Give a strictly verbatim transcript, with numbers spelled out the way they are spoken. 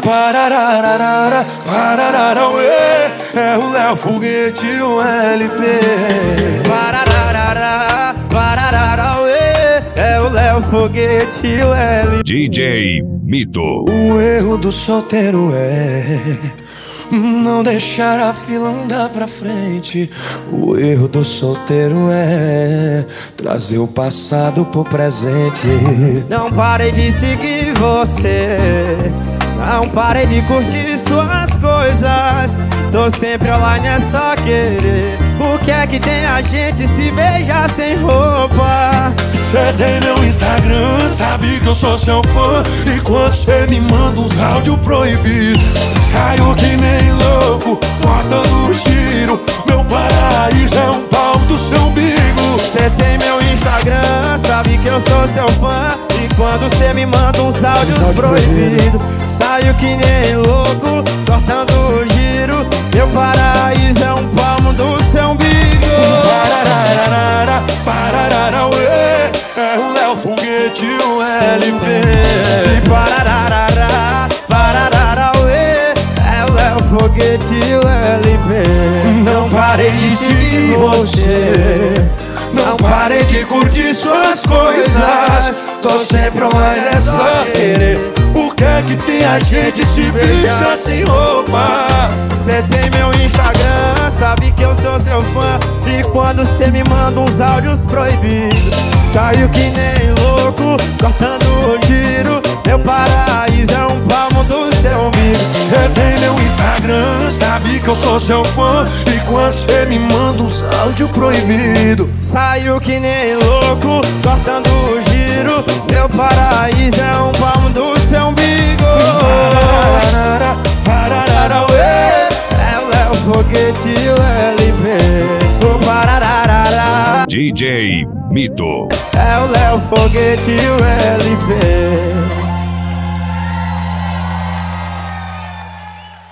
Parararara, pararara, ué, é o Léo Foguete, o L P. Parararara, pararara, ué, é o Léo Foguete, o L P. D J Mito. O erro do solteiro é não deixar a fila andar pra frente. O erro do solteiro é trazer o passado pro presente. Não parei de seguir você, não parei de curtir suas coisas. Tô sempre online, é só querer. O que é que tem a gente se beijar sem roupa? Cê tem meu Instagram, sabe que eu sou seu fã. E quando cê me manda uns áudios proibidos, saio que nem louco, cortando o giro. Meu paraíso é um pau do seu umbigo. Cê tem meu Instagram, sabe que eu sou seu fã. E quando cê me manda uns áudios proibidos, saio que nem louco, cortando o giro. Meu paraíso é um palmo do seu umbigo. Parararara, pararara, ué, é o Léo Foguete, o L P. E parararara, pararara, ué, é o Léo Foguete, o L P. Não parei de seguir você, não parei de curtir suas coisas. Tô sempre online, é só querer. O que é que tem a gente se beija sem roupa? Cê tem meu Instagram, sabe que eu sou seu fã. E quando cê me manda uns áudios proibidos, saio que nem louco, cortando o giro. Meu paraíso é um palmo do seu umbigo. Cê tem meu Instagram, sabe que eu sou seu fã. E quando cê me manda uns áudios proibidos, saio que nem louco, cortando o giro. Meu paraíso é um palmo do seu umbigo. Pararara, pararara, ué, é o Léo Foguete, o L P. O parararara, D J Mito. é o Léo Foguete, o L P.